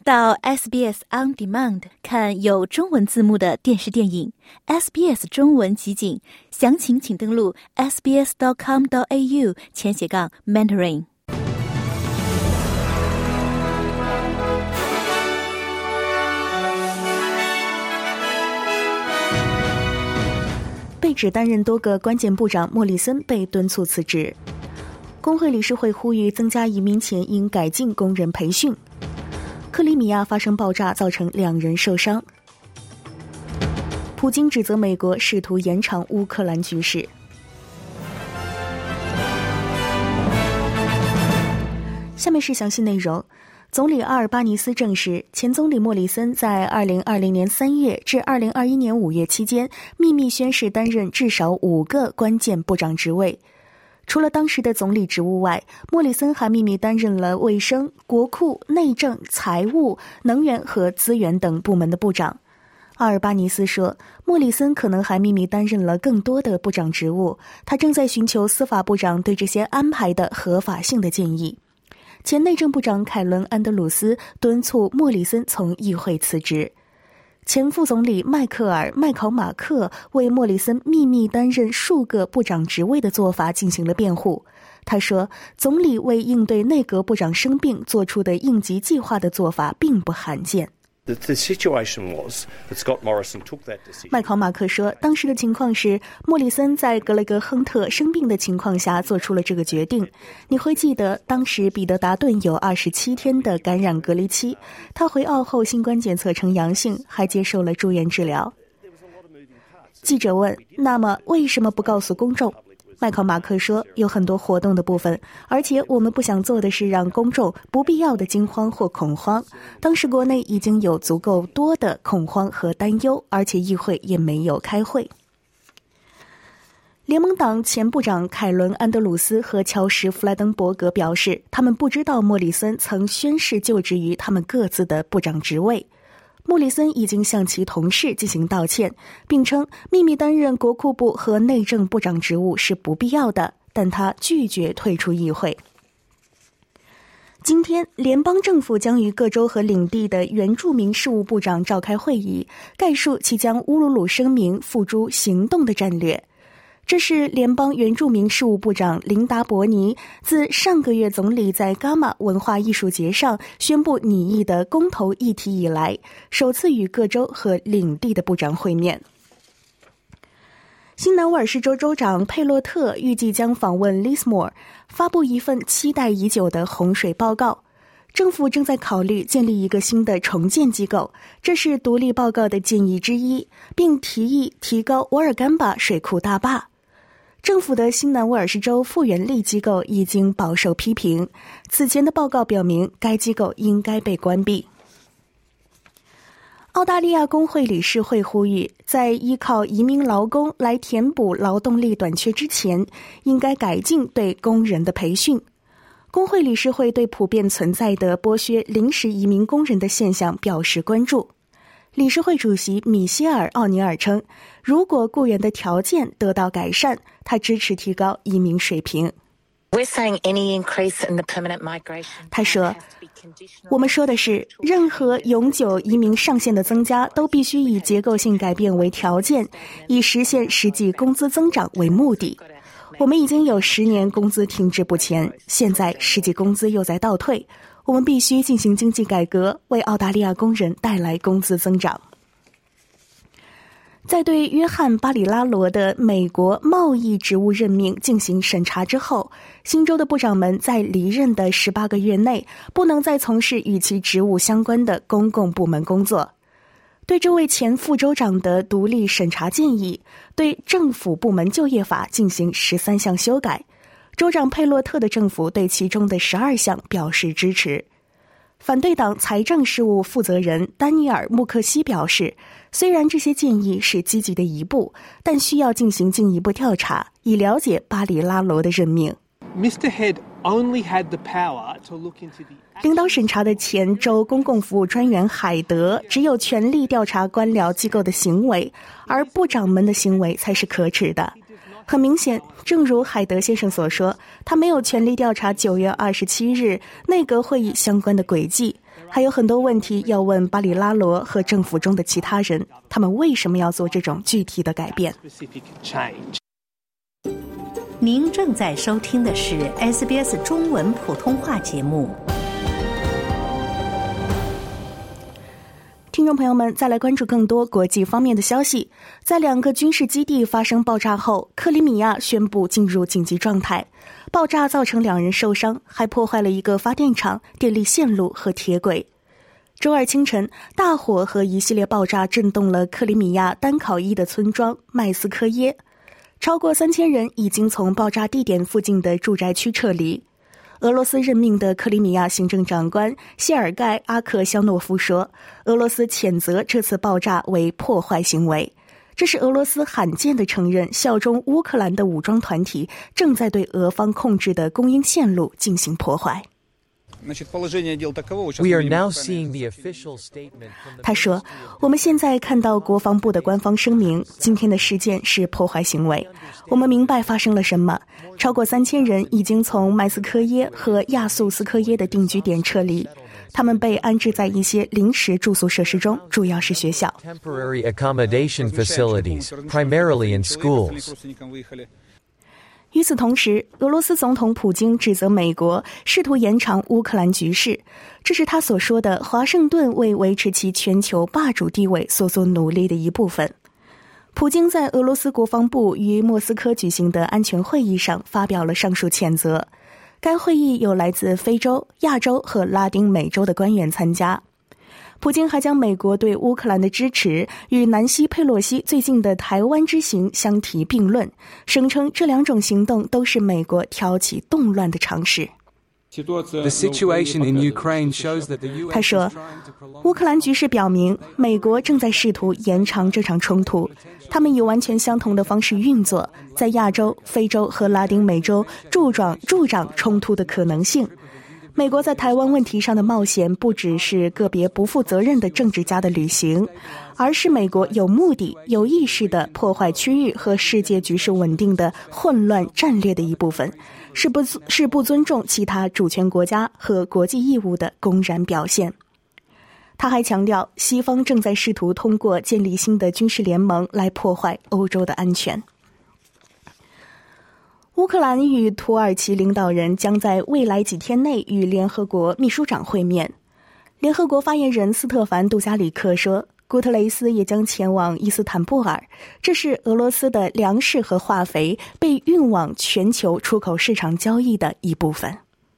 到 SBS On Demand 看有中文字幕的电视电影 SBS 中文集锦，详情请登录 sbs.com.au/Mandarin。 被指担任多个关键部长莫里森被敦促辞职。工会理事会呼吁增加移民前应改进工人培训。克里米亚发生爆炸，造成2人受伤。普京指责美国试图延长乌克兰局势。下面是详细内容。总理阿尔巴尼斯证实，前总理莫里森在2020年3月至2021年5月期间秘密宣誓担任至少5个关键部长职位。除了当时的总理职务外，莫里森还秘密担任了卫生、国库、内政、财务、能源和资源等部门的部长。阿尔巴尼斯说，莫里森可能还秘密担任了更多的部长职务，他正在寻求司法部长对这些安排的合法性的建议。前内政部长凯伦·安德鲁斯敦促莫里森从议会辞职。前副总理迈克尔·麦考马克为莫里森秘密担任数个部长职位的做法进行了辩护。他说，总理为应对内阁部长生病做出的应急计划的做法并不罕见。麦考马克说，当时的情况是莫里森在格雷格·亨特生病的情况下做出了这个决定。你会记得，当时彼得达顿有27天的感染隔离期，他回澳后新冠检测呈阳性，还接受了住院治疗。记者问，那么为什么不告诉公众？麦考马克说，有很多活动的部分，而且我们不想做的是让公众不必要的惊慌或恐慌。当时国内已经有足够多的恐慌和担忧，而且议会也没有开会。联盟党前部长凯伦·安德鲁斯和乔什·弗莱登伯格表示，他们不知道莫里森曾宣誓就职于他们各自的部长职位。莫里森已经向其同事进行道歉，并称秘密担任国库部和内政部长职务是不必要的，但他拒绝退出议会。今天，联邦政府将与各州和领地的原住民事务部长召开会议，概述其将乌鲁鲁声明付诸行动的战略。这是联邦原住民事务部长琳达·伯尼自上个月总理在伽马文化艺术节上宣布拟议的公投议题以来，首次与各州和领地的部长会面。新南威尔士州州长佩洛特预计将访问 Lismore， 发布一份期待已久的洪水报告。政府正在考虑建立一个新的重建机构，这是独立报告的建议之一，并提议提高沃尔干巴水库大坝。政府的新南威尔士州复原力机构已经饱受批评，此前的报告表明该机构应该被关闭。澳大利亚工会理事会呼吁，在依靠移民劳工来填补劳动力短缺之前，应该改进对工人的培训。工会理事会对普遍存在的剥削临时移民工人的现象表示关注。理事会主席米歇尔·奥尼尔称，如果雇员的条件得到改善，他支持提高移民水平。他说，我们说的是，任何永久移民上限的增加都必须以结构性改变为条件，以实现实际工资增长为目的。我们已经有10年工资停滞不前，现在实际工资又在倒退，我们必须进行经济改革，为澳大利亚工人带来工资增长。在对约翰·巴里拉罗的美国贸易职务任命进行审查之后，新州的部长们在离任的18个月内不能再从事与其职务相关的公共部门工作。对这位前副州长的独立审查建议，对政府部门就业法进行13项修改，州长佩洛特的政府对其中的12项表示支持。反对党财政事务负责人丹尼尔·穆克西表示，虽然这些建议是积极的一步，但需要进行进一步调查，以了解巴里拉罗的任命。领导审查的前州公共服务专员海德只有权力调查官僚机构的行为，而部长们的行为才是可耻的。很明显，正如海德先生所说，他没有权力调查9月27日内阁会议相关的轨迹， 还有很多问题要问巴里拉罗和政府中的其他人，他们为什么要做这种具体的改变。 您正在收听的是 SBS 中文普通话节目。 听众朋友们，再来关注更多国际方面的消息。在2个军事基地发生爆炸后，克里米亚宣布进入紧急状态。爆炸造成2人受伤，还破坏了一个发电厂、电力线路和铁轨。周二清晨，大火和一系列爆炸震动了克里米亚丹考伊的村庄麦斯科耶，超过3000人已经从爆炸地点附近的住宅区撤离。俄罗斯任命的克里米亚行政长官谢尔盖·阿克肖诺夫说，俄罗斯谴责这次爆炸为破坏行为，这是俄罗斯罕见地承认效忠乌克兰的武装团体正在对俄方控制的供应线路进行破坏。 We are now seeing the official statement. 他说，我们现在看到国防部的官方声明，今天的事件是破坏行为。我们明白发生了什么，超过3000人已经从麦斯科耶和亚速斯科耶的定居点撤离，他们被安置在一些临时住宿设施中，主要是学校。 Temporary accommodation facilities, primarily in schools. 与此同时，俄罗斯总统普京指责美国试图延长乌克兰局势，这是他所说的华盛顿为维持其全球霸主地位所做努力的一部分。普京在俄罗斯国防部于莫斯科举行的安全会议上发表了上述谴责。该会议有来自非洲、亚洲和拉丁美洲的官员参加。普京还将美国对乌克兰的支持与南希·佩洛西最近的台湾之行相提并论，声称这2种行动都是美国挑起动乱的尝试。 The situation in Ukraine shows that the US 他说，乌克兰局势表明，美国正在试图延长这场冲突，他们以完全相同的方式运作，在亚洲、非洲和拉丁美洲助长冲突的可能性。美国在台湾问题上的冒险不只是个别不负责任的政治家的旅行，而是美国有目的、有意识的破坏区域和世界局势稳定的混乱战略的一部分，是不尊重其他主权国家和国际义务的公然表现。他还强调，西方正在试图通过建立新的军事联盟来破坏欧洲的安全。乌克兰与土耳其领导人将在未来几天内与联合国秘书长会面。联合国发言人斯特凡·杜加里克说，古特雷斯也将前往伊斯坦布尔，这是俄罗斯的粮食和化肥被运往全球出口市场交易的一部分。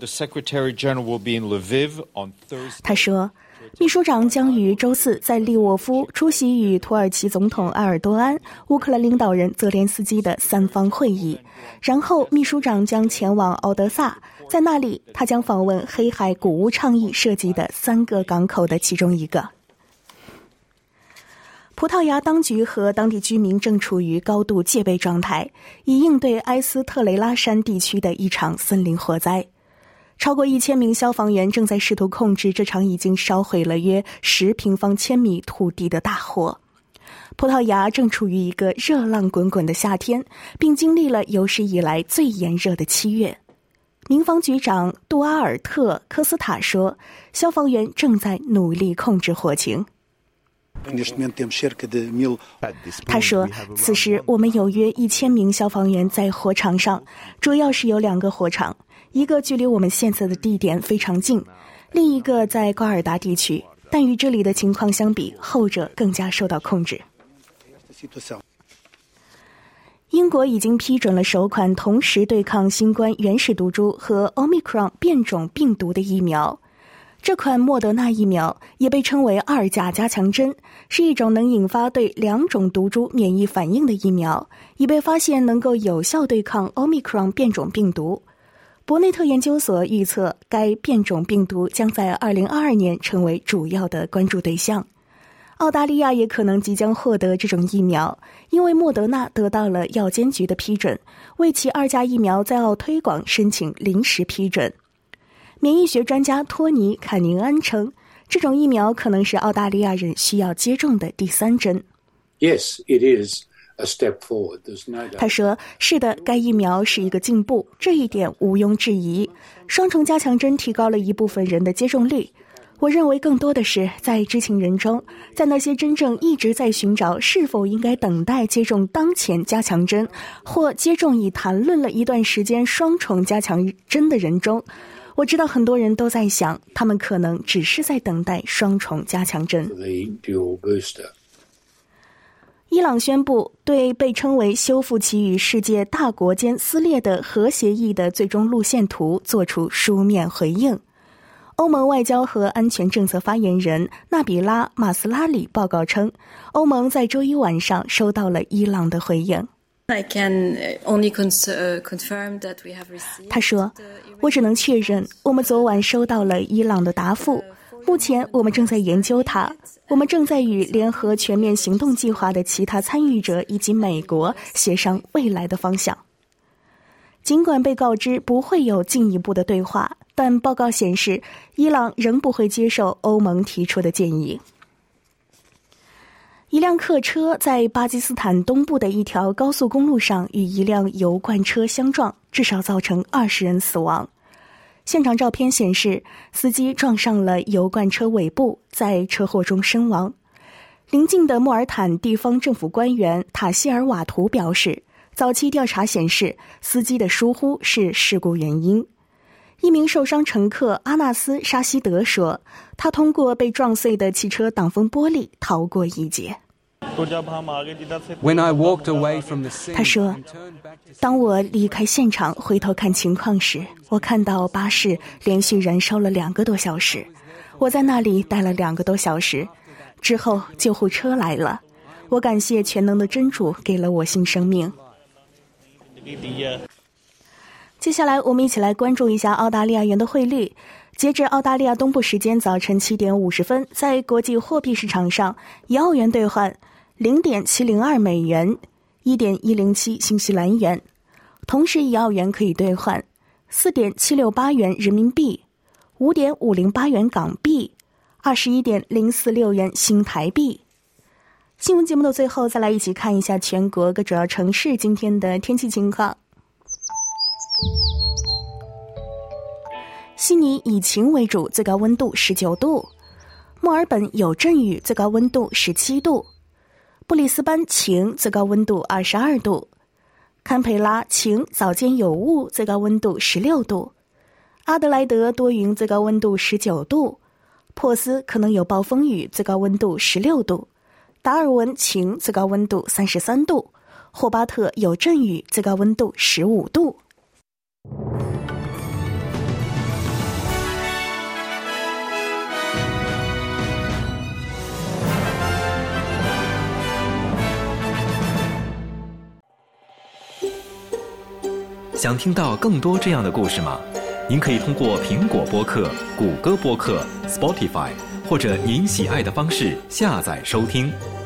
他说，秘书长将于周4在利沃夫出席与土耳其总统埃尔多安、乌克兰领导人泽连斯基的3方会议，然后秘书长将前往敖德萨，在那里他将访问黑海谷物倡议涉及的3个港口的其中一个。葡萄牙当局和当地居民正处于高度戒备状态，以应对埃斯特雷拉山地区的一场森林火灾。超过1000名消防员正在试图控制这场已经烧毁了约10平方千米土地的大火。葡萄牙正处于一个热浪滚滚的夏天，并经历了有史以来最炎热的7月。民防局长杜阿尔特·科斯塔说，消防员正在努力控制火情。他说，此时我们有约1000名消防员在火场上，主要是有2个火场，一个距离我们现在的地点非常近，另一个在瓜尔达地区，但与这里的情况相比，后者更加受到控制。英国已经批准了首款同时对抗新冠原始毒株和 Omicron 变种病毒的疫苗。这款莫德纳疫苗也被称为2价加强针，是一种能引发对2种毒株免疫反应的疫苗，已被发现能够有效对抗 Omicron 变种病毒。伯内特研究所预测，该变种病毒将在2022年成为主要的关注对象。澳大利亚也可能即将获得这种疫苗，因为莫德纳得到了药监局的批准，为其2价疫苗在澳推广申请临时批准。免疫学专家托尼·坎宁安称，这种疫苗可能是澳大利亚人需要接种的第3针。 Yes, it is a step forward. There's no doubt. 他说，是的，该疫苗是一个进步，这一点毋庸置疑。双重加强针提高了一部分人的接种率。 我认为更多的是在知情人中，在那些真正一直在寻找是否应该等待接种当前加强针，或接种已谈论了一段时间双重加强针的人中，我知道很多人都在想，他们可能只是在等待双重加强针。伊朗宣布对被称为修复其与世界大国间撕裂的核协议的最终路线图作出书面回应。欧盟外交和安全政策发言人纳比拉·马斯拉里报告称，欧盟在周一晚上收到了伊朗的回应。他说，我只能确认我们昨晚收到了伊朗的答复，目前我们正在研究它，我们正在与联合全面行动计划的其他参与者以及美国协商未来的方向。尽管被告知不会有进一步的对话，但报告显示伊朗仍不会接受欧盟提出的建议。一辆客车在巴基斯坦东部的一条高速公路上与一辆油罐车相撞，至少造成20人死亡。现场照片显示，司机撞上了油罐车尾部，在车祸中身亡。邻近的穆尔坦地方政府官员塔希尔瓦图表示，早期调查显示司机的疏忽是事故原因。一名受伤乘客阿纳斯沙希德说，他通过被撞碎的汽车挡风玻璃逃过一劫。 When I walked away from the scene, 他说，当我离开现场回头看情况时，我看到巴士连续燃烧了2个多小时，我在那里待了2个多小时，之后救护车来了，我感谢全能的真主给了我新生命。接下来我们一起来关注一下澳大利亚元的汇率。截至澳大利亚东部时间早晨7点50分，在国际货币市场上，1澳元兑换0.702美元，1.107新西兰元。同时1澳元可以兑换4.768元人民币，5.508元港币，21.046元新台币。新闻节目的最后，再来一起看一下全国各主要城市今天的天气情况。悉尼以晴为主，最高温度19度；墨尔本有阵雨，最高温度17度；布里斯班晴，最高温度22度；堪培拉晴，早间有雾，最高温度16度；阿德莱德多云，最高温度19度；珀斯可能有暴风雨，最高温度16度；达尔文晴，最高温度33度；霍巴特有阵雨，最高温度15度。 想听到更多这样的故事吗？您可以通过苹果播客、谷歌播客、Spotify 或者您喜爱的方式下载收听。